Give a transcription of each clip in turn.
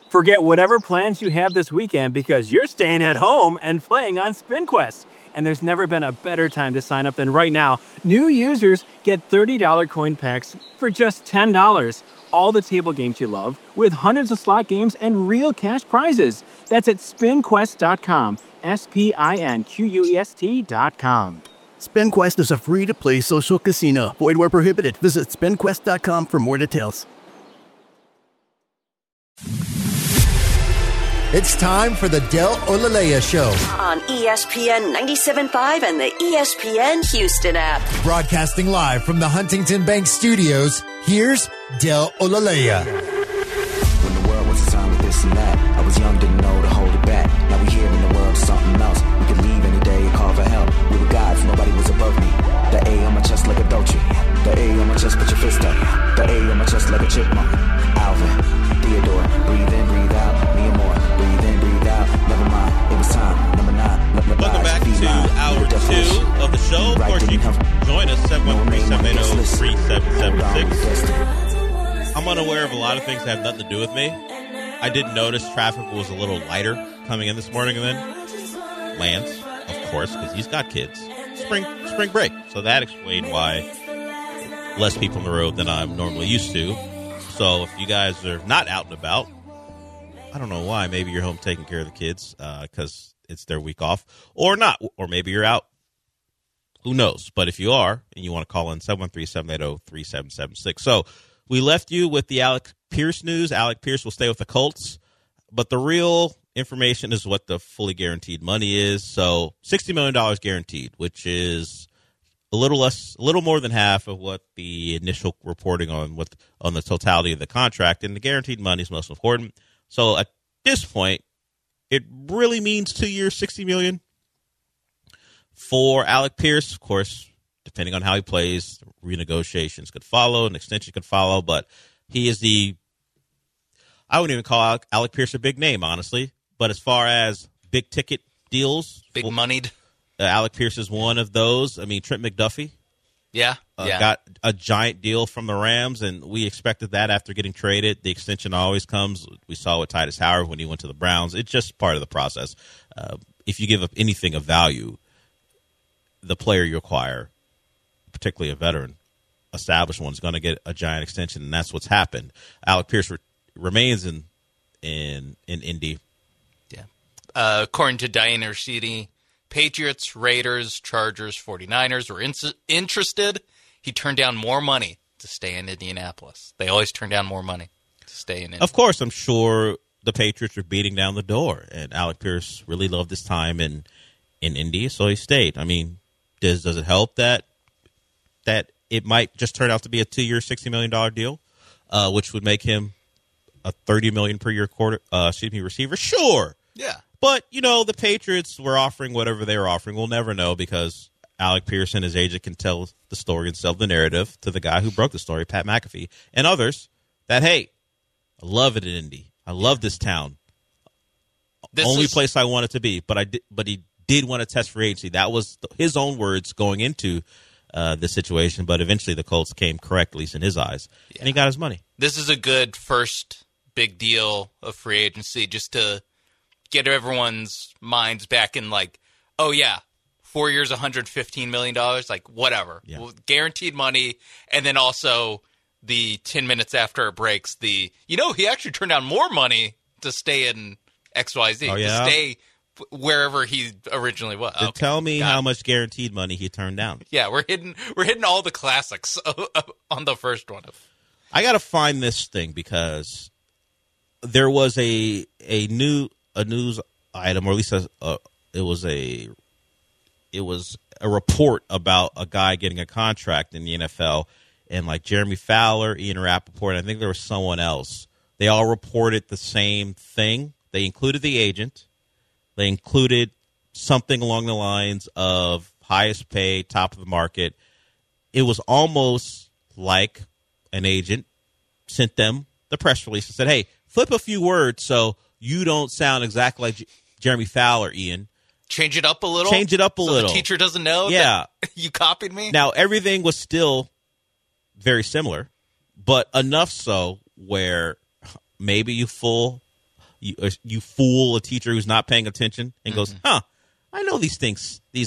Forget whatever plans you have this weekend because you're staying at home and playing on SpinQuest. And there's never been a better time to sign up than right now. New users get $30 coin packs for just $10. All the table games you love, with hundreds of slot games and real cash prizes. That's at spinquest.com. SPINQUEST.com. SpinQuest is a free-to-play social casino. Void where prohibited. Visit spinquest.com for more details. It's time for the Del Olalea Show on ESPN 97.5 and the ESPN Houston app. Broadcasting live from the Huntington Bank Studios, here's Del Olalea. When the world was a time of this and that, I was young, didn't know to hold it back. Now we here in the world, something else. We could leave any day and call for help. We were gods, nobody was above me. The A on my chest like a Dolce. The A on my chest, put your fist up. The A on my chest like a chipmunk. Alvin, Theodore, breathe in, breathe out. Me and more, breathe in, breathe out. Never mind, it was time. Number 9. Welcome back to hour 2 of the show. Of course, you can join us, 713-780-3776. I'm unaware of a lot of things that have nothing to do with me. I did notice traffic was a little lighter coming in this morning, and then Lance, of course, because he's got kids. Spring break. So that explained why less people on the road than I'm normally used to. So if you guys are not out and about, I don't know why. Maybe you're home taking care of the kids because it's their week off, or not. Or maybe you're out. Who knows? But if you are, and you want to call in, 713-780-3776. So we left you with the Alec Pierce news. Alec Pierce will stay with the Colts. But the real information is what the fully guaranteed money is. So $60 million guaranteed, which is a little more than half of what the initial reporting on the totality of the contract. And the guaranteed money is most important. So at this point, it really means 2 years, $60 million. For Alec Pierce, of course, depending on how he plays, renegotiations could follow, an extension could follow, but he is I wouldn't even call Alec Pierce a big name, honestly. But as far as big ticket deals, big moneyed, Alec Pierce is one of those. I mean, Trent McDuffie, got a giant deal from the Rams, and we expected that after getting traded. The extension always comes. We saw with Titus Howard when he went to the Browns. It's just part of the process. If you give up anything of value, the player you acquire, particularly a veteran, established one, is going to get a giant extension, and that's what's happened. Alec Pierce remains in Indy. Yeah. According to Diana Rashidi, Patriots, Raiders, Chargers, 49ers were interested. He turned down more money to stay in Indianapolis. They always turn down more money to stay in Indy. Of course, I'm sure the Patriots were beating down the door, and Alec Pierce really loved his time in Indy, so he stayed. I mean, does it help that it might just turn out to be a 2-year, $60 million deal, which would make him a $30 million per year receiver? Sure. Yeah. But, the Patriots were offering whatever they were offering. We'll never know because Alec Pierce and his agent can tell the story and sell the narrative to the guy who broke the story, Pat McAfee, and others that, hey, I love it in Indy. I love this town. Only place I want it to be. But he did want to test free agency. That was his own words going into this situation. But eventually the Colts came correct, at least in his eyes, and he got his money. This is a good first big deal of free agency just to get everyone's minds back in 4 years, $115 million, whatever. Yeah. Well, guaranteed money, and then also the 10 minutes after it breaks, he actually turned down more money to stay in XYZ, to stay wherever he originally was. Tell me how much guaranteed money he turned down. Yeah, we're hitting all the classics on the first one. I got to find this thing because there was a news item, or at least it was a report about a guy getting a contract in the NFL, and Jeremy Fowler, Ian Rappaport, I think there was someone else. They all reported the same thing. They included the agent. They included something along the lines of highest pay, top of the market. It was almost like an agent sent them the press release and said, hey, flip a few words so you don't sound exactly like Jeremy Fowler, Ian. Change it up a little? So the teacher doesn't know that you copied me? Now, everything was still very similar, but enough so where maybe you fool you fool a teacher who's not paying attention and goes, "Huh, I know these things, these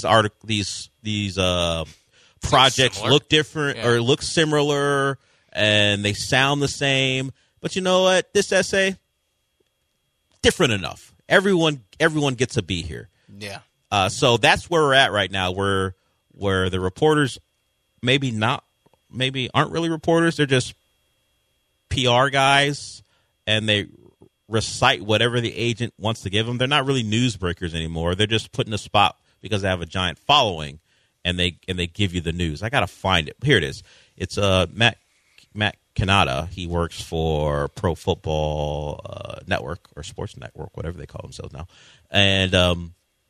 projects look different or look similar, and they sound the same. But you know what? This essay, different enough. Everyone gets a B here. Yeah. So that's where we're at right now, where the reporters maybe aren't really reporters. They're just PR guys, and they recite whatever the agent wants to give them. They're not really newsbreakers anymore. They're just put in a spot because they have a giant following, and they give you the news. I got to find it. Here it is. It's Matt Canada. He works for Pro Football Network or Sports Network, whatever they call themselves now. And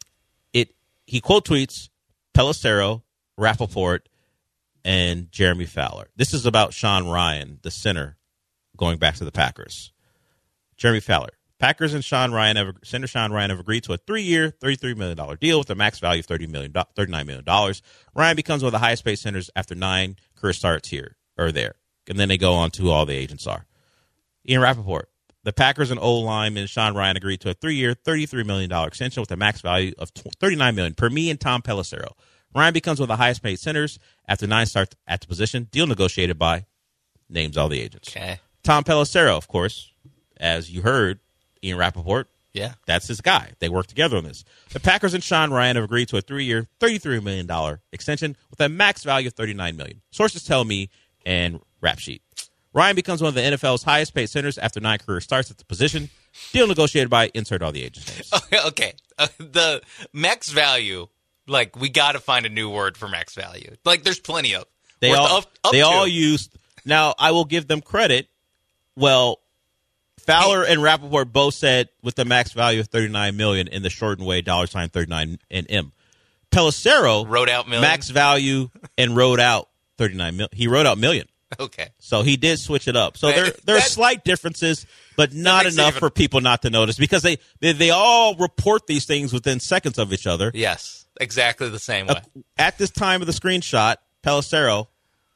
he quote tweets Pelissero, Rappaport, and Jeremy Fowler. This is about Sean Ryan, the center, going back to the Packers. Jeremy Fowler. Packers and center Sean Ryan have agreed to a 3-year, $33 million deal with a max value of $39 million. Ryan becomes one of the highest paid centers after 9 career starts here or there. And then they go on to who all the agents are. Ian Rappaport. The Packers and O-lineman Sean Ryan agreed to a 3-year, $33 million extension with a max value of $39 million per me and Tom Pelissero. Ryan becomes one of the highest paid centers after 9 starts at the position. Deal negotiated by names all the agents. Okay. Tom Pelissero, of course, as you heard, Ian Rappaport. Yeah. That's his guy. They work together on this. The Packers and Sean Ryan have agreed to a 3-year, $33 million extension with a max value of $39 million. Sources tell me and Rap Sheet. Ryan becomes one of the NFL's highest paid centers after 9 career starts at the position. Deal negotiated by insert all the agents' names. Okay. The max value, like, we got to find a new word for max value. Like, there's plenty of. They all used. Now, I will give them credit. Well, Fowler and Rappaport both said with the max value of $39 million in the shortened way, $39 and M. Pelissero wrote out million. Max value and wrote out $39 million. He wrote out million. Okay. So he did switch it up. So there are slight differences, but not enough for people not to notice because they all report these things within seconds of each other. Yes, exactly the same way. At this time of the screenshot, Pelissero,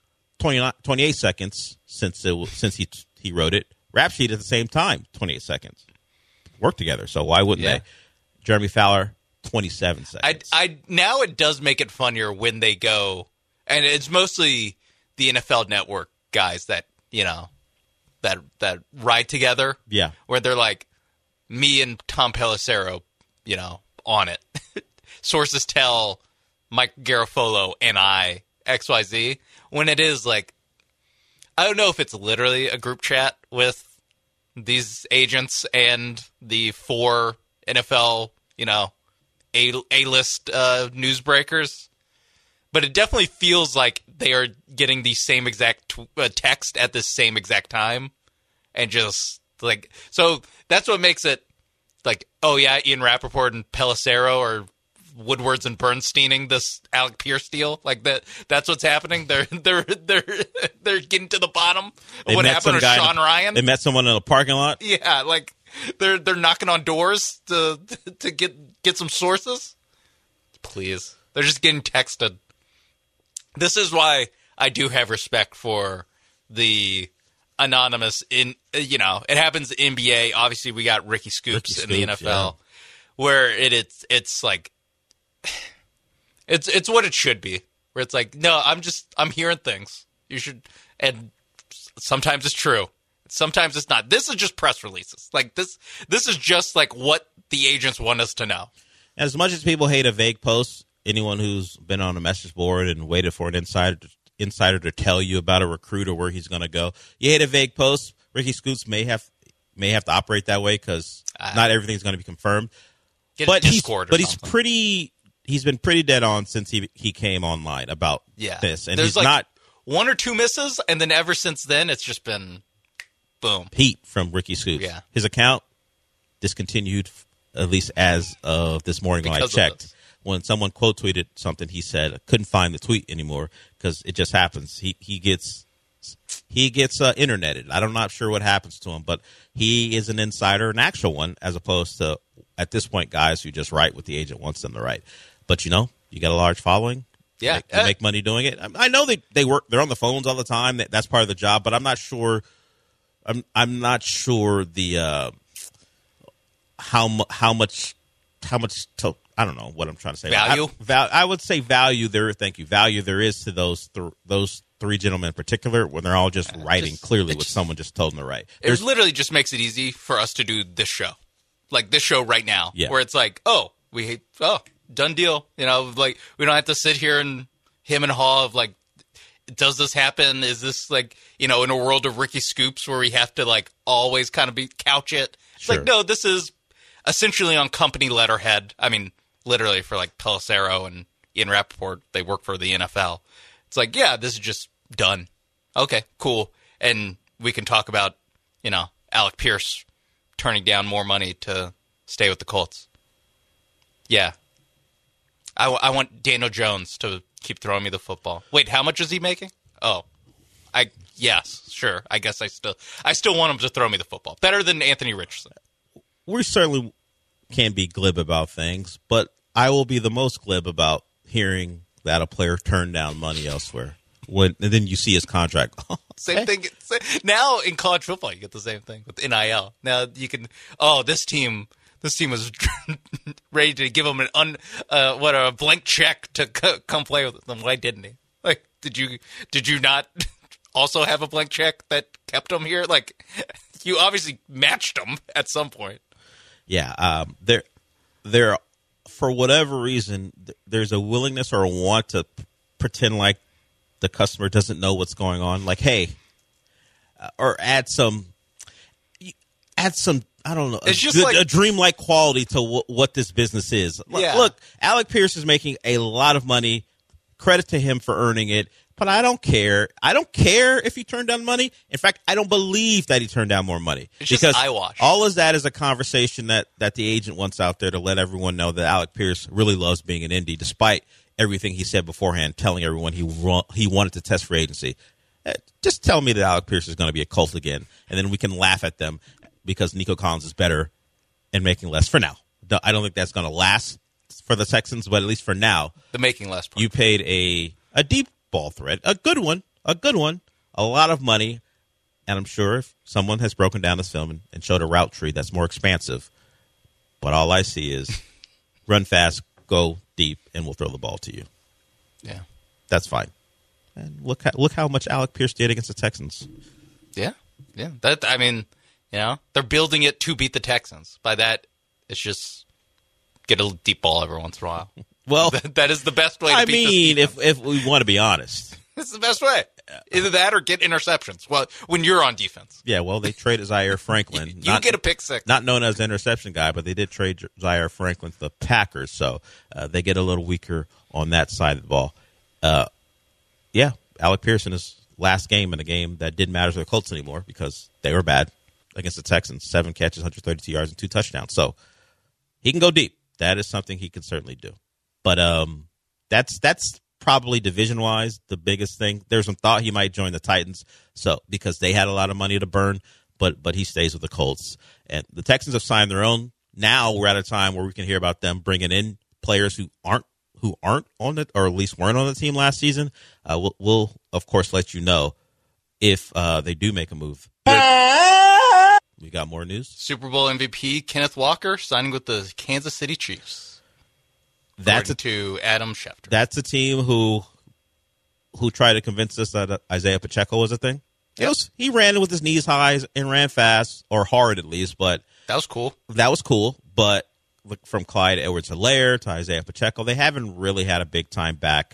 28 seconds since he wrote it. Rap Sheet at the same time, 28 seconds. Work together, so why wouldn't they? Jeremy Fowler, 27 seconds. Now it does make it funnier when they go, and it's mostly the NFL Network guys that, you know, that ride together. Yeah. Where they're like, me and Tom Pelissero, you know, on it. Sources tell Mike Garafolo and I, XYZ, when it is like, I don't know if it's literally a group chat with these agents and the 4 NFL, you know, A-list newsbreakers. But it definitely feels like they are getting the same exact text at the same exact time. And just, like, so that's what makes it, like, oh, yeah, Ian Rappaport and Pelissero are Woodwards and Bernsteining this Alec Pierce deal. Like, that's what's happening. They're getting to the bottom of what happened to Sean Ryan. They met someone in a parking lot. Yeah, like, they're knocking on doors to get some sources. Please. They're just getting texted. This is why I do have respect for the anonymous it happens in NBA. Obviously, we got Ricky Scoops in the NFL, where it's like it's what it should be. Where it's like, no, I'm hearing things. You should, and sometimes it's true, sometimes it's not. This is just press releases. Like this is just like what the agents want us to know. As much as people hate a vague post, anyone who's been on a message board and waited for an insider to tell you about a recruit or where he's going to go, you hate a vague post. Ricky Scoots may have to operate that way because not everything's going to be confirmed. But he's been pretty dead on since he came online about this, and there's he's like not 1 or 2 misses, and then ever since then it's just been boom heat from Ricky Scoots. Yeah, his account discontinued at least as of this morning when I checked. When someone quote tweeted something, he said, I couldn't find the tweet anymore because it just happens. He gets interneted. I'm not sure what happens to him, but he is an insider, an actual one, as opposed to, at this point, guys who just write what the agent wants them to write. But, you know, you got a large following. Yeah. They make money doing it. I know they work. They're on the phones all the time. That's part of the job, but I'm not sure. I'm not sure the how much to, I don't know what I'm trying to say. Value? I would say value there. Thank you. Value there is to those three gentlemen in particular when they're all just writing clearly what someone just told them to write. It literally just makes it easy for us to do this show. Like this show right now, where it's like, done deal. You know, like we don't have to sit here and him and haw of like, does this happen? Is this like, in a world of Ricky Scoops where we have to like always kind of couch it? It's like, no, this is essentially on company letterhead. I mean, literally for like Pelissero and Ian Rappaport, they work for the NFL. It's like, yeah, this is just done. Okay, cool. And we can talk about, Alec Pierce turning down more money to stay with the Colts. Yeah. I want Daniel Jones to keep throwing me the football. Wait, how much is he making? Oh, yes, sure. I guess I still want him to throw me the football. Better than Anthony Richardson. We certainly can be glib about things, but I will be the most glib about hearing that a player turned down money elsewhere. And then you see his contract. Same thing. Now in college football, you get the same thing with NIL. Now you can. This team was ready to give him a blank check to come play with them. Why didn't he? Like, did you not also have a blank check that kept him here? Like, you obviously matched him at some point. Yeah, there, for whatever reason, there's a willingness or a want to pretend like the customer doesn't know what's going on. Like, hey, or add some. I don't know. It's just a dreamlike quality to what this business is. Yeah. Look, Alec Pierce is making a lot of money. Credit to him for earning it. But I don't care. I don't care if he turned down money. In fact, I don't believe that he turned down more money. It's just eyewash. All of that is a conversation that the agent wants out there to let everyone know that Alec Pierce really loves being an Indy, despite everything he said beforehand, telling everyone he wanted to test for agency. Just tell me that Alec Pierce is going to be a Colt again, and then we can laugh at them because Nico Collins is better and making less for now. I don't think that's going to last for the Texans, but at least for now. The making less part. You paid a deep ball threat, a good one, a lot of money, and I'm sure if someone has broken down this film and showed a route tree that's more expansive, but all I see is run fast, go deep, and we'll throw the ball to you. Yeah. That's fine. And look how much Alec Pierce did against the Texans. Yeah. They're building it to beat the Texans. By that, it's just get a deep ball every once in a while. Well, that is the best way to beat this defense. if we want to be honest. It's the best way. Either that or get interceptions. Well, when you're on defense. Yeah, well, they traded Zaire Franklin. You get a pick six. Not known as the interception guy, but they did trade Zaire Franklin to the Packers, so they get a little weaker on that side of the ball. Yeah, Alec Pierce in his last game, in a game that didn't matter to the Colts anymore because they were bad against the Texans. 7 catches, 132 yards, and 2 touchdowns. So he can go deep. That is something he can certainly do. But that's probably division-wise the biggest thing. There's some thought he might join the Titans, so because they had a lot of money to burn, but he stays with the Colts. And the Texans have signed their own. Now we're at a time where we can hear about them bringing in players who aren't on it, or at least weren't on the team last season. We'll of course let you know if they do make a move. We got more news. Super Bowl MVP Kenneth Walker signing with the Kansas City Chiefs. That's to Adam Schefter. That's a team who tried to convince us that Isaiah Pacheco was a thing. Yep. He ran with his knees high and ran fast, or hard at least, but that was cool. But look, from Clyde Edwards-Helaire to Isaiah Pacheco, they haven't really had a big time back.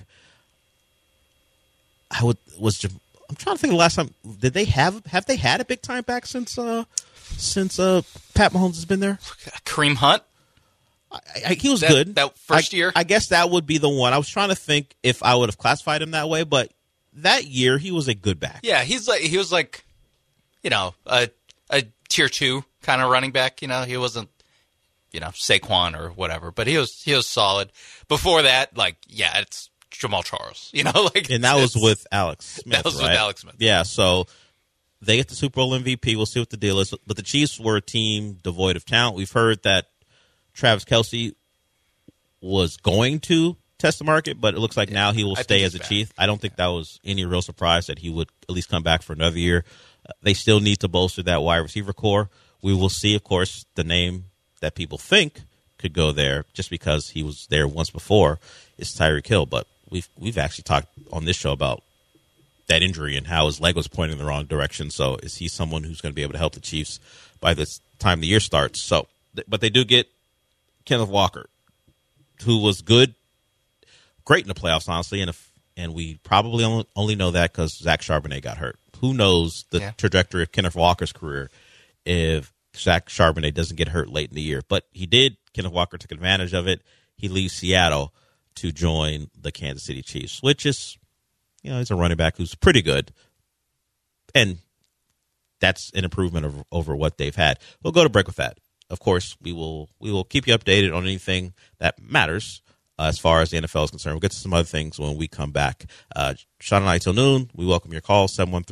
I'm trying to think of the last time. Did they have they had a big time back since Pat Mahomes has been there? Kareem Hunt. He was good. That first year? I guess that would be the one. I was trying to think if I would have classified him that way, but that year he was a good back. Yeah, he was like, a tier 2 kind of running back. He wasn't, Saquon or whatever, but he was solid. Before that, it's Jamal Charles. And that was with Alex Smith. That was right? with Alex Smith. Yeah, so they get the Super Bowl MVP. We'll see what the deal is. But the Chiefs were a team devoid of talent. We've heard that Travis Kelce was going to test the market, but it looks like now he will stay as a Chief. I don't think that was any real surprise that he would at least come back for another year. They still need to bolster that wide receiver core. We will see, of course, the name that people think could go there just because he was there once before is Tyreek Hill. But we've actually talked on this show about that injury and how his leg was pointing in the wrong direction. So is he someone who's going to be able to help the Chiefs by the time the year starts? So, but they do get Kenneth Walker, who was great in the playoffs, honestly, and we probably only know that because Zach Charbonnet got hurt. Who knows the trajectory of Kenneth Walker's career if Zach Charbonnet doesn't get hurt late in the year? But he did. Kenneth Walker took advantage of it. He leaves Seattle to join the Kansas City Chiefs, which is, he's a running back who's pretty good, and that's an improvement over what they've had. We'll go to break with that. Of course, we will keep you updated on anything that matters as far as the NFL is concerned. We'll get to some other things when we come back. Sean and I till noon. We welcome your call,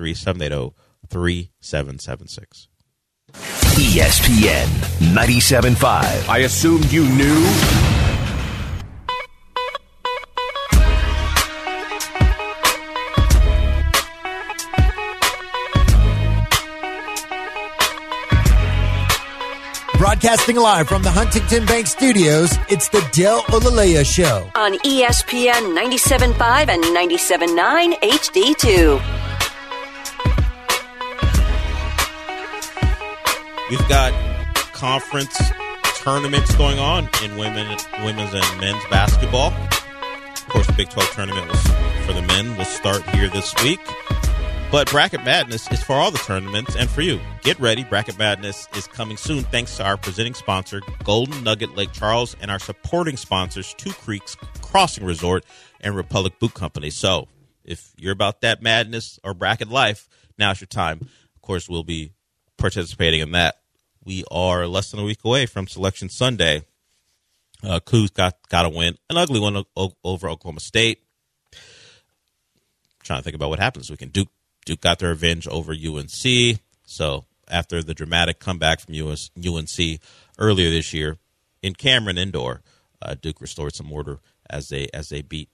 713-780-3776. ESPN 97.5. I assumed you knew. Broadcasting live from the Huntington Bank Studios, it's the Del Olalea Show. On ESPN 97.5 and 97.9 HD2. We've got conference tournaments going on in women's and men's basketball. Of course, the Big 12 tournament for the men will start here this week. But Bracket Madness is for all the tournaments and for you. Get ready. Bracket Madness is coming soon thanks to our presenting sponsor, Golden Nugget Lake Charles, and our supporting sponsors, Two Creeks Crossing Resort and Republic Boot Company. So if you're about that madness or bracket life, now's your time. Of course, we'll be participating in that. We are less than a week away from Selection Sunday. Cougs got a win, an ugly one over Oklahoma State. Trying to think about what happens this weekend. Duke got their revenge over UNC. So after the dramatic comeback from UNC earlier this year in Cameron Indoor, Duke restored some order as they beat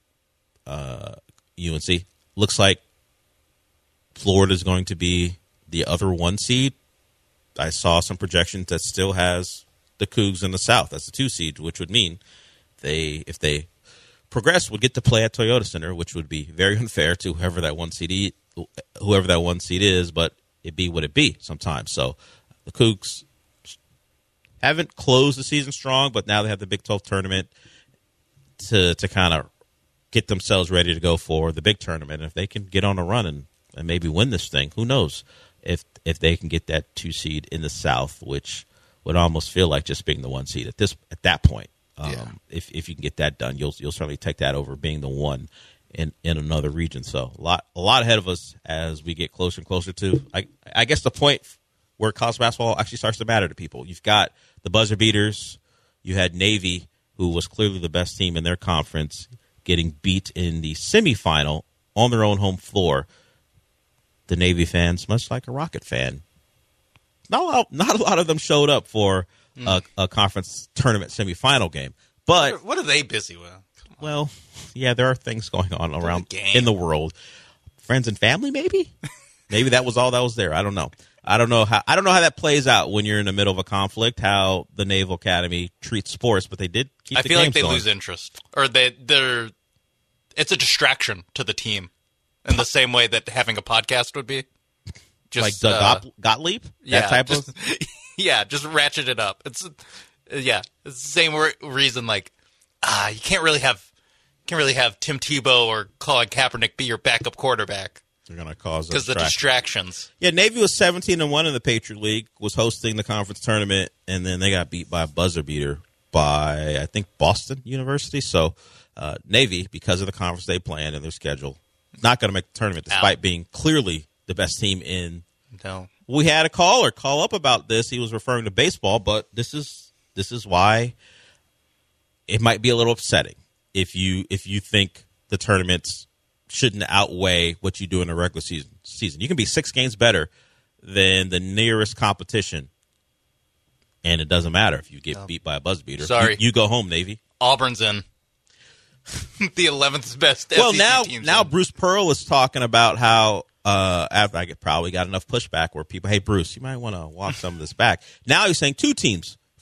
UNC. Looks like Florida's going to be the other 1 seed. I saw some projections that still has the Cougs in the South as the 2 seed, which would mean if they progress, would get to play at Toyota Center, which would be very unfair to whoever that 1 seed is, but it be what it be sometimes. So the Cougs haven't closed the season strong, but now they have the Big 12 tournament to kind of get themselves ready to go for the big tournament. And if they can get on a run and maybe win this thing, who knows if they can get that 2 seed in the South, which would almost feel like just being the 1 seed at that point. If you can get that done, you'll certainly take that over being the 1 in another region. So a lot ahead of us as we get closer and closer to, I guess, the point where college basketball actually starts to matter to people. You've got the buzzer beaters. You had Navy, who was clearly the best team in their conference, getting beat in the semifinal on their own home floor. The Navy fans, much like a Rocket fan, not a lot of them showed up for a conference tournament semifinal game. But what are they busy with? Well, yeah, there are things going on around in the world. Friends and family, maybe? Maybe that was all that was there. I don't know. I don't know how that plays out when you're in the middle of a conflict, how the Naval Academy treats sports, but they did keep the games going. I feel like they lose interest. Or it's a distraction to the team in the same way that having a podcast would be. Just, like Doug Gottlieb? Just ratchet it up. It's the same reason, like, you can't really have Tim Tebow or Colin Kaepernick be your backup quarterback. They're going to cause because the distractions. Yeah, Navy was 17-1 in the Patriot League, was hosting the conference tournament, and then they got beat by a buzzer beater by, I think, Boston University. So Navy, because of the conference they play in and their schedule, not going to make the tournament despite being clearly the best team in. No. We had a caller call up about this. He was referring to baseball, but this is why it might be a little upsetting if you think the tournaments shouldn't outweigh what you do in the regular season. You can be 6 games better than the nearest competition, and it doesn't matter if you get beat by a buzz beater. Sorry. You go home, Navy. Auburn's in. The 11th best well, SEC teams now in. Bruce Pearl is talking about how after I probably got enough pushback where people, hey, Bruce, you might want to walk some of this back. Now he's saying 2 teams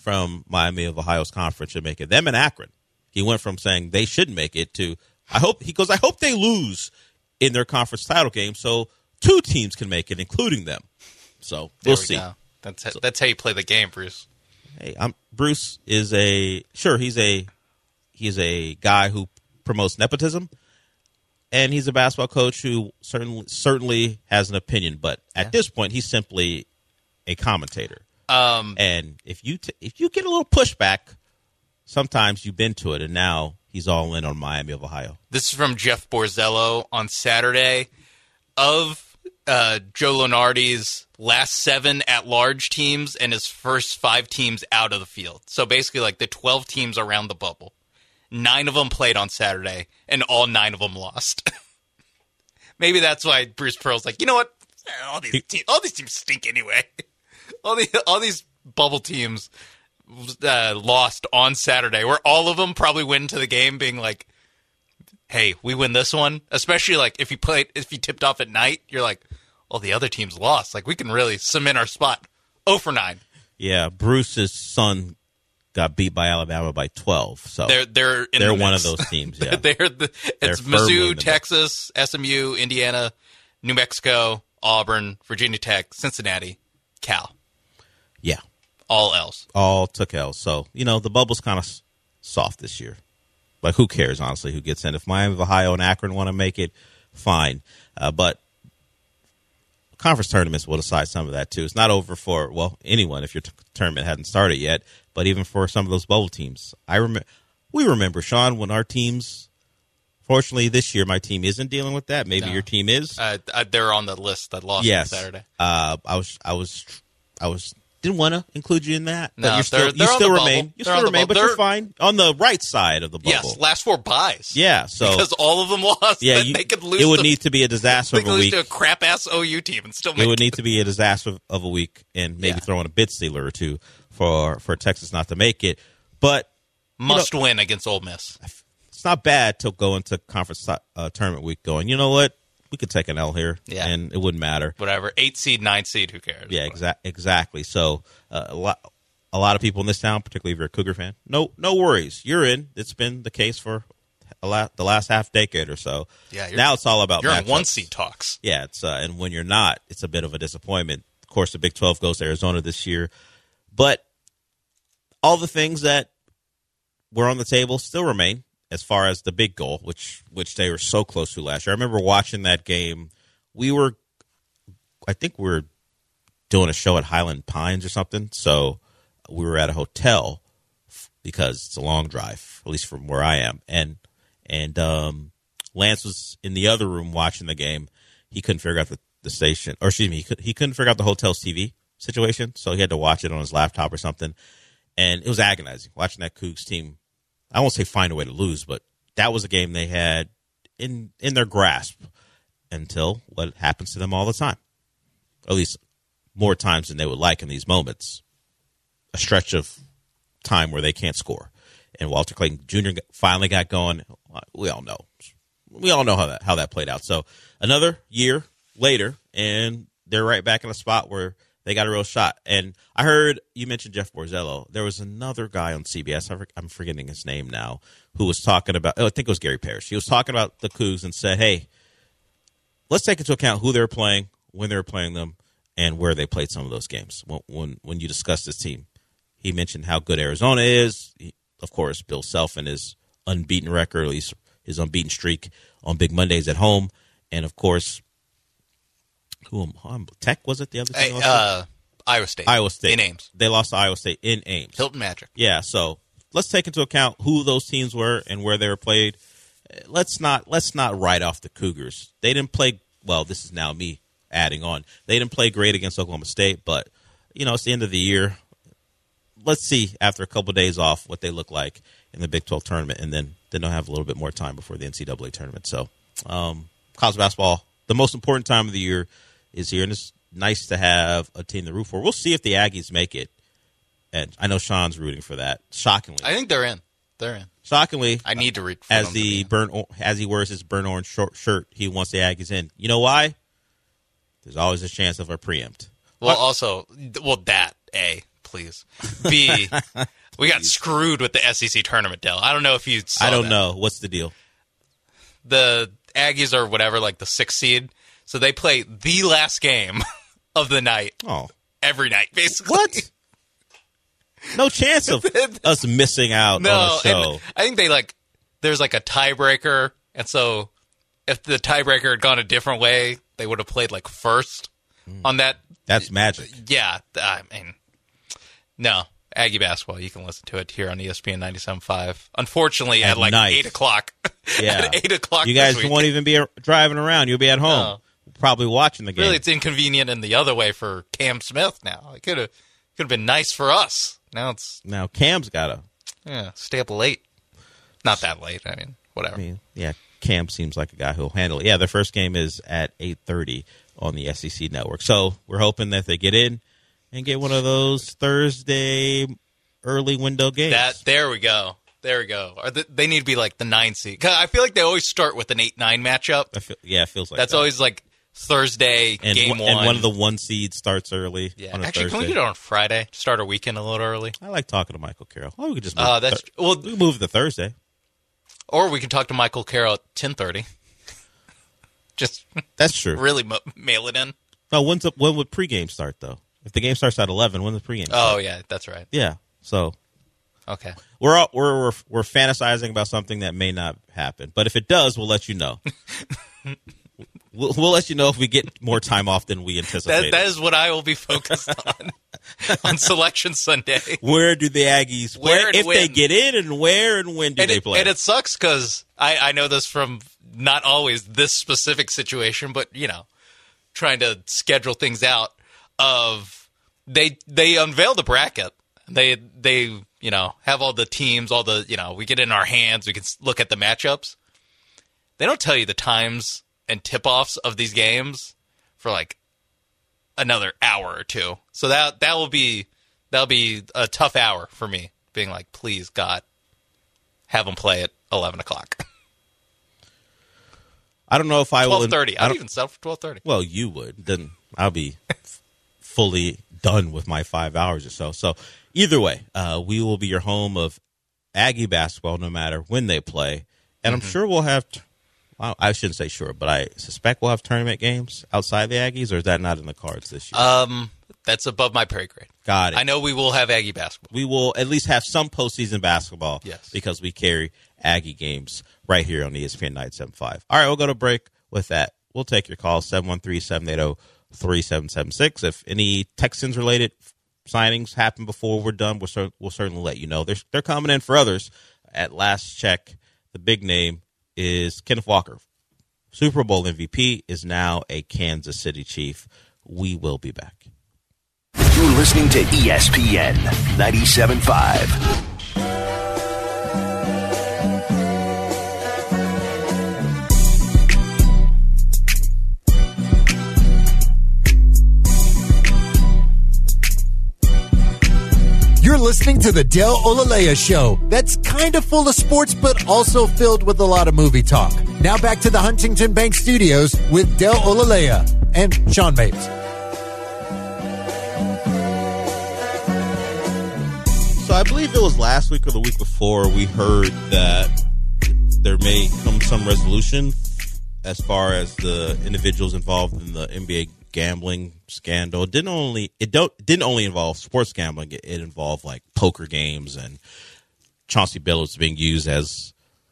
from Miami of Ohio's conference should make it. Them and Akron. He went from saying they shouldn't make it to I hope they lose in their conference title game so 2 teams can make it, including them. So we'll see. Go. That's how you play the game, Bruce. Hey, Bruce is he's a guy who promotes nepotism, and he's a basketball coach who certainly has an opinion. But at this point, he's simply a commentator. And if you get a little pushback, sometimes you've been to it, and now he's all in on Miami of Ohio. This is from Jeff Borzello on Saturday. Of Joe Lunardi's last 7 at-large teams and his first 5 teams out of the field. So basically like the 12 teams around the bubble. 9 of them played on Saturday, and all 9 of them lost. Maybe that's why Bruce Pearl's like, you know what? All these teams stink anyway. All these bubble teams lost on Saturday, where all of them probably went into the game being like, hey, we win this one. Especially like if you tipped off at night, you're like, well, the other team's lost. Like we can really cement our spot. 0 for 9. Yeah, Bruce's son got beat by Alabama by 12. So they're one of those teams. Yeah, it's Mizzou, Texas, SMU, Indiana, New Mexico, Auburn, Virginia Tech, Cincinnati, Cal. Yeah, all else. All took L's. So the bubble's kind of soft this year. But who cares, honestly, who gets in? If Miami of Ohio and Akron want to make it, fine. But conference tournaments will decide some of that, too. It's not over for, anyone if your tournament hadn't started yet, but even for some of those bubble teams. We remember, Sean, when our teams, fortunately this year my team isn't dealing with that. Maybe your team is. They're on the list that lost on Saturday. I didn't want to include you in that. No, you still remain. You still remain, but you're fine on the right side of the bubble. Yes, last 4 buys. Yeah, so because all of them lost. Yeah, they could lose. It would need to be a disaster of a week. To a crap ass OU team and still. It would need to be a disaster of a week, and maybe throw in a bid stealer or two for Texas not to make it. But must win against Ole Miss. It's not bad to go into conference tournament week going, you know what? We could take an L here, and it wouldn't matter. Whatever, 8 seed, 9 seed, who cares? Yeah, exactly. So a lot of people in this town, particularly if you're a Cougar fan, no worries. You're in. It's been the case for the last half decade or so. Yeah, now it's all about you're matchups. in 1 seed talks. Yeah, it's and when you're not, it's a bit of a disappointment. Of course, the Big 12 goes to Arizona this year, but all the things that were on the table still remain. As far as the big goal, which they were so close to last year. I remember watching that game. I think we were doing a show at Highland Pines or something. So we were at a hotel because it's a long drive, at least from where I am. And Lance was in the other room watching the game. He couldn't figure out the station, or excuse me, he couldn't figure out the hotel's TV situation. So he had to watch it on his laptop or something. And it was agonizing watching that Cougs team. I won't say find a way to lose, but that was a game they had in their grasp until what happens to them all the time. At least more times than they would like in these moments. A stretch of time where they can't score. And Walter Clayton Jr. finally got going. We all know. How that played out. So another year later, and they're right back in a spot where they got a real shot. And I heard you mentioned Jeff Borzello. There was another guy on CBS, I'm forgetting his name now, who was talking about, I think it was Gary Parrish. He was talking about the Cougs and said, hey, let's take into account who they're playing, when they're playing them, and where they played some of those games. When you discuss this team, he mentioned how good Arizona is. Of course, Bill Self and his unbeaten record, at least his unbeaten streak on Big Mondays at home. And, of course, Tech, was it the other team? Iowa State. In Ames. They lost to Iowa State in Ames. Hilton Magic. Yeah, so let's take into account who those teams were and where they were played. Let's not write off the Cougars. They didn't play well. This is now me adding on. They didn't play great against Oklahoma State, but it's the end of the year. Let's see after a couple of days off what they look like in the Big 12 tournament, and then they'll have a little bit more time before the NCAA tournament. So, college basketball, the most important time of the year is here, and it's nice to have a team to root for. We'll see if the Aggies make it, and I know Sean's rooting for that. Shockingly, I think they're in. They're in. Shockingly, I need to root for as them as he wears his burnt orange shirt. He wants the Aggies in. You know why? There's always a chance of a preempt. Well, also, please. B, we got screwed with the SEC tournament, Del. I don't know if you saw I don't that. know. What's the deal? The Aggies are whatever, like the 6th seed. So they play the last game of the night. Oh. Every night, basically. What? No chance of us missing out on a show. And I think there's like a tiebreaker. And so if the tiebreaker had gone a different way, they would have played like first on that. That's magic. Yeah. I mean, no. Aggie basketball, you can listen to it here on ESPN 97.5. Unfortunately, at like night. 8 o'clock. Yeah. At 8 o'clock You guys this week. won't even be driving around. You'll be at home. No. Probably watching the game. Really, it's inconvenient in the other way for Cam Smith now. It could have been nice for us. Now it's Now Cam's got to. stay up late. Not that late. I mean, whatever. Yeah, Cam seems like a guy who'll handle it. Yeah, their first game is at 8:30 on the SEC network. So we're hoping that they get in and get one of those Thursday early window games. There we go. They need to be like the 9 seed. 'Cause I feel like they always start with an 8-9 matchup. It feels like that's that. always like Thursday game 1. And one of the 1 seeds starts early. Yeah, on a actually, Thursday. can we do it on Friday? Start our weekend a little early. I like talking to Michael Carroll. Oh, we could just move. We can move to Thursday, or we can talk to Michael Carroll at 10:30. Just that's true. Really mail it in. No, when would pregame start though? If the game starts at 11, when does the pregame start? Oh yeah, that's right. Yeah, so okay, we're fantasizing about something that may not happen, but if it does, we'll let you know. We'll let you know if we get more time off than we anticipated. That is what I will be focused on Selection Sunday. Where do the Aggies where if when? they get in, and where and when do they play? And it sucks because I know this from not always this specific situation, but trying to schedule things out. They unveil the bracket. They have all the teams, all the we get in our hands. We can look at the matchups. They don't tell you the times and tip-offs of these games for like another hour or two. So that'll be a tough hour for me, being like, please God, have them play at 11 o'clock. I don't know if I will. 12:30. I'd even settle for 12:30. Well, you would. Then I'll be fully done with my 5 hours or so. So either way, we will be your home of Aggie basketball, no matter when they play, and I'm sure we'll have. Well, I shouldn't say sure, but I suspect we'll have tournament games outside the Aggies, or is that not in the cards this year? That's above my pay grade. Got it. I know we will have Aggie basketball. We will at least have some postseason basketball. Yes. Because we carry Aggie games right here on ESPN 97.5. All right, we'll go to break with that. We'll take your call, 713-780-3776. If any Texans-related signings happen before we're done, we'll certainly let you know. They're coming in for others. At last check, the big name is Kenneth Walker. Super Bowl MVP is now a Kansas City Chief. We will be back. You're listening to ESPN 97.5. You're listening to the Del Olalea Show. That's kind of full of sports, but also filled with a lot of movie talk. Now back to the Huntington Bank Studios with Del Olalea and Sean Mapes. So I believe it was last week or the week before we heard that there may come some resolution as far as the individuals involved in the NBA gambling scandal. It didn't only involve sports gambling. It involved like poker games, and Chauncey Billups being used as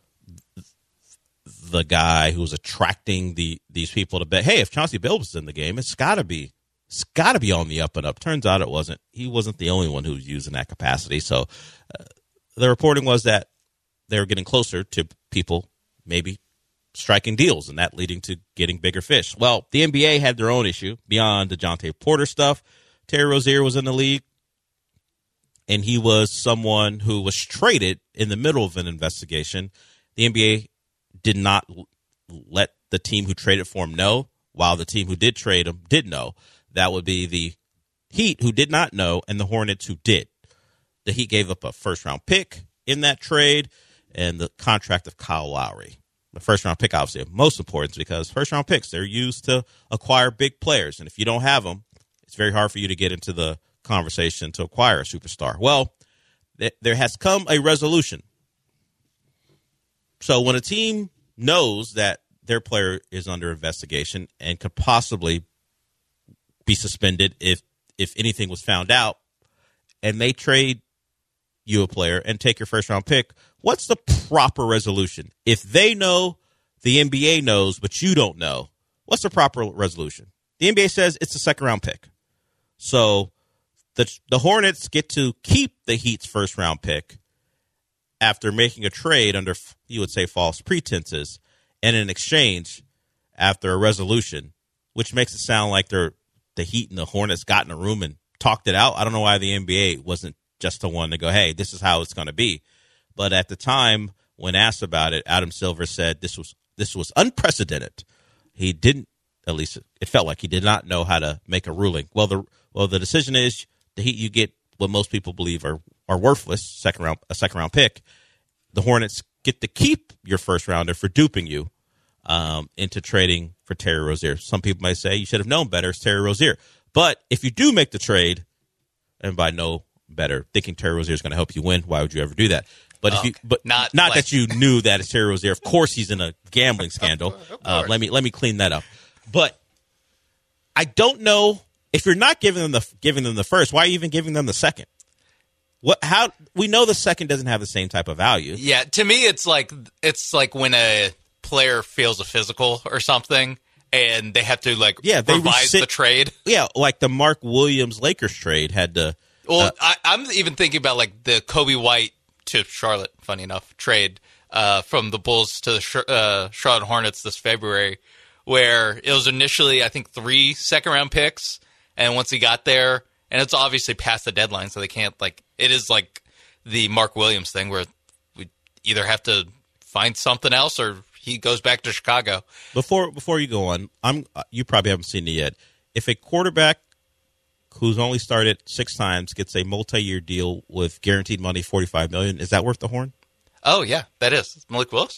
the guy who was attracting these people to bet. Hey, if Chauncey Billups is in the game, it's got to be on the up and up. Turns out it wasn't. He wasn't the only one who was used in that capacity. So the reporting was that they were getting closer to people maybe striking deals, and that leading to getting bigger fish. Well, the NBA had their own issue beyond the Dejounte Porter stuff. Terry Rozier was in the league, and he was someone who was traded in the middle of an investigation. The NBA did not let the team who traded for him know, while the team who did trade him did know. That would be the Heat, who did not know, and the Hornets, who did. The Heat gave up a first-round pick in that trade and the contract of Kyle Lowry. The first-round pick, obviously, of most importance, because first-round picks, they're used to acquire big players. And if you don't have them, it's very hard for you to get into the conversation to acquire a superstar. Well, there has come a resolution. So when a team knows that their player is under investigation and could possibly be suspended if anything was found out, and they trade you a player and take your first-round pick, what's the proper resolution? If they know, the NBA knows, but you don't know, what's the proper resolution? The NBA says it's a second-round pick. So the Hornets get to keep the Heat's first-round pick after making a trade under, you would say, false pretenses, and in exchange after a resolution, which makes it sound like the Heat and the Hornets got in a room and talked it out. I don't know why the NBA wasn't just the one to go, hey, this is how it's going to be. But at the time, when asked about it, Adam Silver said this was unprecedented. He didn't, at least it felt like he did not know how to make a ruling. Well, the decision is the Heat, you get what most people believe are worthless, a second round pick. The Hornets get to keep your first rounder for duping you into trading for Terry Rozier. Some people might say you should have known better. It's Terry Rozier. But if you do make the trade, and by know better, thinking Terry Rozier is going to help you win, why would you ever do that? But not that you knew that it's Terry Rozier. Of course, he's in a gambling scandal. Let me clean that up. But I don't know if you're not giving them the first. Why are you even giving them the second? How we know the second doesn't have the same type of value. Yeah, to me, it's like when a player feels a physical or something, and they have to revise the trade. Yeah, like the Mark Williams Lakers trade had to. Well, I'm even thinking about like the Kobe White to Charlotte, funny enough, trade from the Bulls to the Charlotte Hornets this February, where it was initially, I think, 3 second-round picks, and once he got there, and it's obviously past the deadline, so they can't, it is like the Mark Williams thing where we either have to find something else or he goes back to Chicago. Before you go on, you probably haven't seen it yet. If a quarterback who's only started 6 times gets a multi-year deal with guaranteed money, $45 million, is that worth the horn? Oh yeah, that is Malik Willis.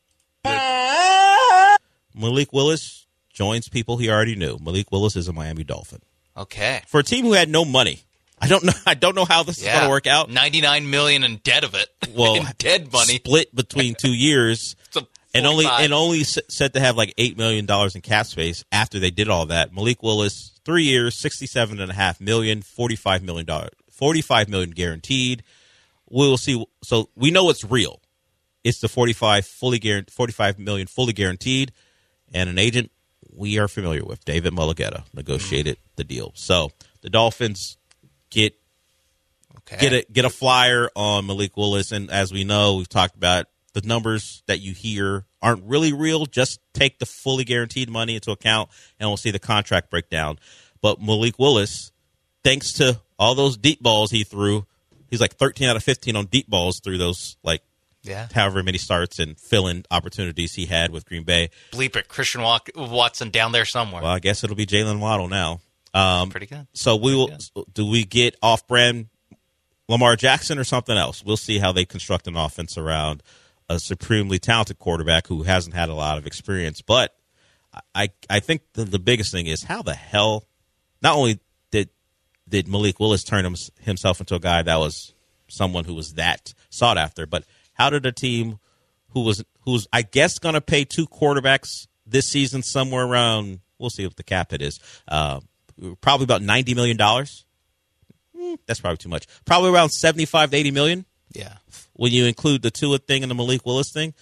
Malik Willis joins people he already knew. Malik Willis is a Miami Dolphin. Okay, for a team who had no money. I don't know how this is going to work out. $99 million in debt of it. Well, in dead money split between 2 years. And only said to have like $8 million in cap space after they did all that. Malik Willis, 3 years, $67.5 million, $45 million guaranteed. We'll see. So we know it's real. It's the $45 million fully guaranteed, and an agent we are familiar with, David Mulugeta, negotiated the deal. So the Dolphins get a flyer on Malik Willis, and as we know, we've talked about. The numbers that you hear aren't really real. Just take the fully guaranteed money into account, and we'll see the contract breakdown. But Malik Willis, thanks to all those deep balls he threw, he's like 13 out of 15 on deep balls through those, however many starts and fill-in opportunities he had with Green Bay. Bleep it, Christian Watson down there somewhere. Well, I guess it'll be Jalen Waddle now. Pretty good. So do we get off-brand Lamar Jackson or something else? We'll see how they construct an offense around a supremely talented quarterback who hasn't had a lot of experience. But I think the biggest thing is how the hell not only did Malik Willis turn himself into a guy that was someone who was that sought after, but how did a team who's I guess going to pay 2 quarterbacks this season somewhere around, we'll see what the cap hit is, probably about $90 million. That's probably too much. Probably around $75 to $80 million. Yeah. When you include the Tua thing and the Malik Willis thing,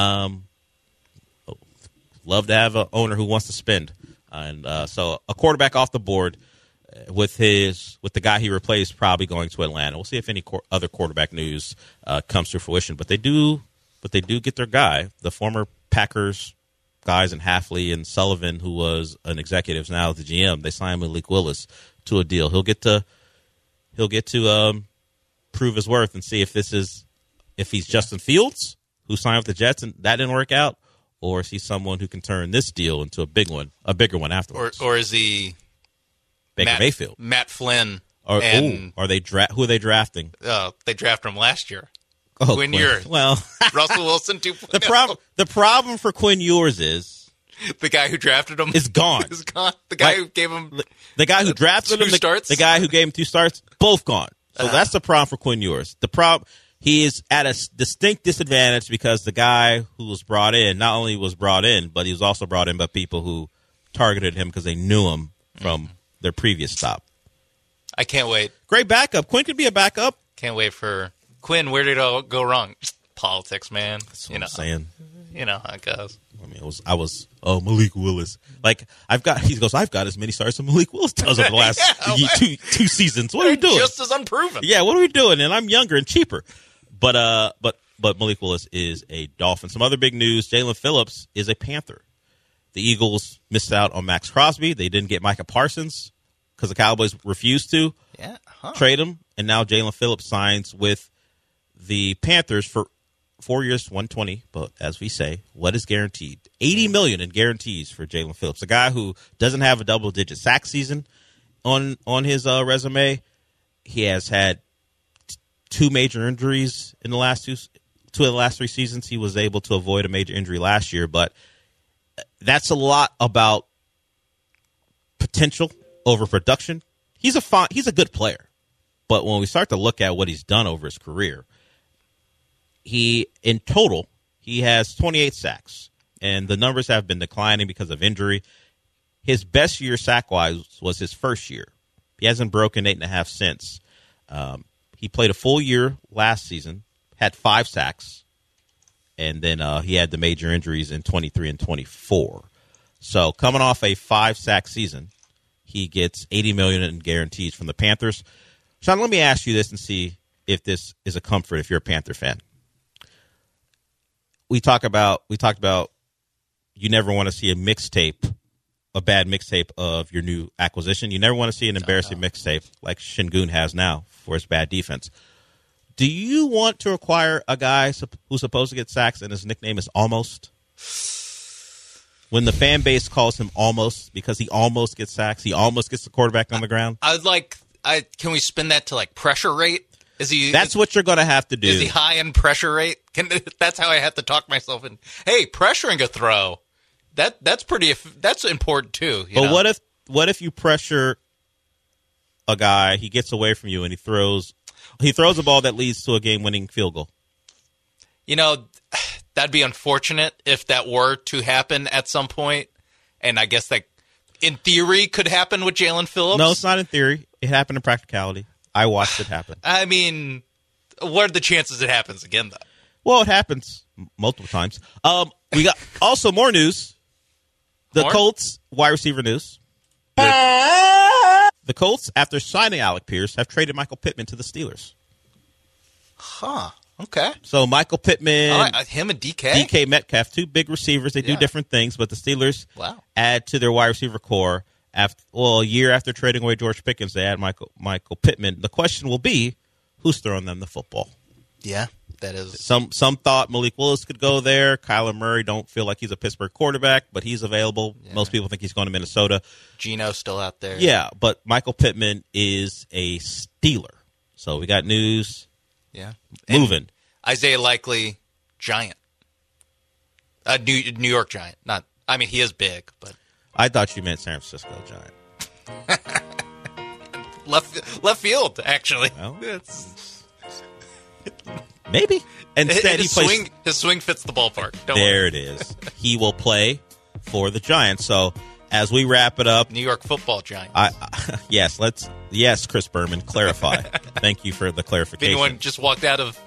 love to have an owner who wants to spend. And so a quarterback off the board with the guy he replaced probably going to Atlanta. We'll see if any other quarterback news comes to fruition. But they do get their guy, the former Packers guys in Hafley and Sullivan, who was an executive, now the GM. They signed Malik Willis to a deal. He'll get to prove his worth and see if he's Justin Fields, who signed with the Jets and that didn't work out, or is he someone who can turn this deal into a bigger one afterwards? Or is he Baker Mayfield, Matt Flynn? Who are they drafting? They drafted him last year. Quinn Ewers. Well, Russell Wilson 2.0. The problem for Quinn Ewers is The guy who drafted him is gone. Is gone. The guy who gave him the guy who drafted him, the guy who gave him 2 starts, both gone. So that's the problem for Quinn Ewers. The problem, he is at a distinct disadvantage because the guy who was brought in not only was brought in, but he was also brought in by people who targeted him because they knew him from their previous stop. I can't wait. Great backup. Quinn could be a backup. Can't wait for Quinn. Where did it all go wrong? Politics, man. That's what I'm saying. You know how it goes. I mean, Malik Willis. Like, I've got as many starts as Malik Willis does over the last two seasons. What are we doing? Just as unproven. Yeah, what are we doing? And I'm younger and cheaper. But Malik Willis is a Dolphin. Some other big news, Jalen Phillips is a Panther. The Eagles missed out on Max Crosby. They didn't get Micah Parsons because the Cowboys refused to trade him. And now Jalen Phillips signs with the Panthers for 4 years, $120. But as we say, what is guaranteed? $80 million in guarantees for Jalen Phillips, a guy who doesn't have a double-digit sack season on his resume. He has had 2 major injuries in the last two of the last 3 seasons. He was able to avoid a major injury last year, but that's a lot about potential over production. He's a good player, but when we start to look at what he's done over his career, in total he has 28 sacks, and the numbers have been declining because of injury. His best year sack-wise was his first year. He hasn't broken 8.5 since. He played a full year last season, had 5 sacks, and then he had the major injuries in 23 and 24. So coming off a 5-sack season, he gets $80 million in guarantees from the Panthers. Sean, let me ask you this and see if this is a comfort if you're a Panther fan. We talked about you never want to see a bad mixtape of your new acquisition. You never want to see an embarrassing mixtape like Şengün has now for his bad defense. Do you want to acquire a guy who's supposed to get sacks and his nickname is Almost? When the fan base calls him Almost because he almost gets sacks, he almost gets the quarterback on the ground. Can we spin that to like pressure rate? That's what you're going to have to do. Is he high in pressure rate? That's how I have to talk myself in. Hey, pressuring a throw. That's important too. But what if you pressure a guy, he gets away from you and he throws a ball that leads to a game-winning field goal? That'd be unfortunate if that were to happen at some point. And I guess that in theory could happen with Jalen Phillips. No, it's not in theory. It happened in practicality. I watched it happen. I mean, what are the chances it happens again, though? Well, it happens multiple times. We got also more news. The Colts wide receiver news. The Colts, after signing Alec Pierce, have traded Michael Pittman to the Steelers. Huh. Okay. So Michael Pittman, him and DK Metcalf, 2 big receivers. They do different things, but the Steelers add to their wide receiver core. A year after trading away George Pickens, they add Michael Pittman. The question will be, who's throwing them the football? Yeah, that is. Some thought Malik Willis could go there. Kyler Murray don't feel like he's a Pittsburgh quarterback, but he's available. Yeah. Most people think he's going to Minnesota. Geno's still out there. Yeah, but Michael Pittman is a Steeler. So we got news. Yeah. Moving. And Isaiah Likely, Giant. New York Giant. He is big, but. I thought you meant San Francisco Giant. left field, actually. Well, maybe. Instead, his swing fits the ballpark. There it is. He will play for the Giants. So as we wrap it up, New York Football Giants. Yes, Chris Berman, clarify. Thank you for the clarification. If anyone just walked out of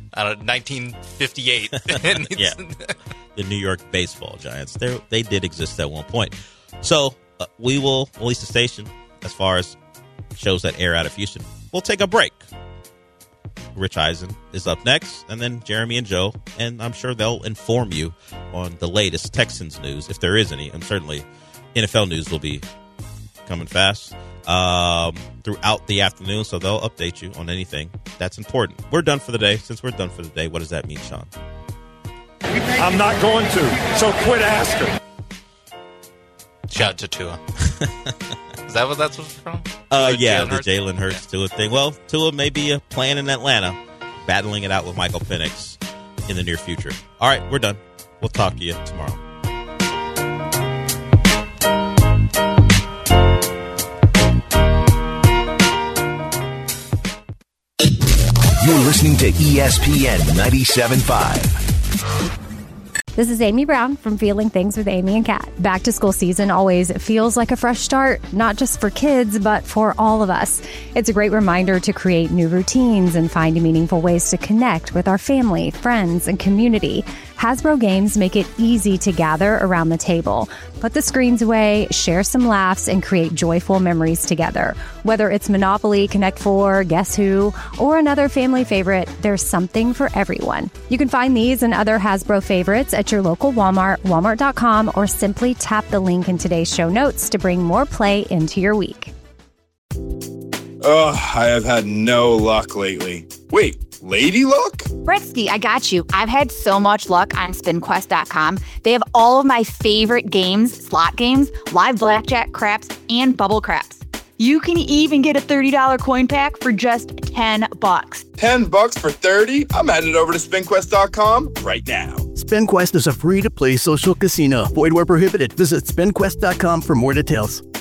1958. Yeah, the New York Baseball Giants. They did exist at one point. So we will release the station as far as shows that air out of Houston. We'll take a break. Rich Eisen is up next, and then Jeremy and Joe, and I'm sure they'll inform you on the latest Texans news, if there is any, and certainly NFL news will be coming fast throughout the afternoon, so they'll update you on anything that's important. We're done for the day. Since we're done for the day, what does that mean, Sean? I'm not going to, so quit asking. Shout out to Tua. Is that what that's from? The Jalen Hurts Tua thing. Well, Tua may be playing in Atlanta, battling it out with Michael Penix in the near future. All right, we're done. We'll talk to you tomorrow. listening to ESPN 97.5. This is Amy Brown from Feeling Things with Amy and Kat. Back to school season always feels like a fresh start, not just for kids, but for all of us. It's a great reminder to create new routines and find meaningful ways to connect with our family, friends, and community. Hasbro games make it easy to gather around the table. Put the screens away, share some laughs, and create joyful memories together. Whether it's Monopoly, Connect 4, Guess Who, or another family favorite, there's something for everyone. You can find these and other Hasbro favorites at your local Walmart, walmart.com, or simply tap the link in today's show notes to bring more play into your week. Ugh, I have had no luck lately. Wait, lady luck? Bretsky, I got you. I've had so much luck on SpinQuest.com. They have all of my favorite games, slot games, live blackjack, craps, and bubble craps. You can even get a $30 coin pack for just $10. $10 for 30? I'm headed over to SpinQuest.com right now. SpinQuest is a free-to-play social casino. Void where prohibited. Visit SpinQuest.com for more details.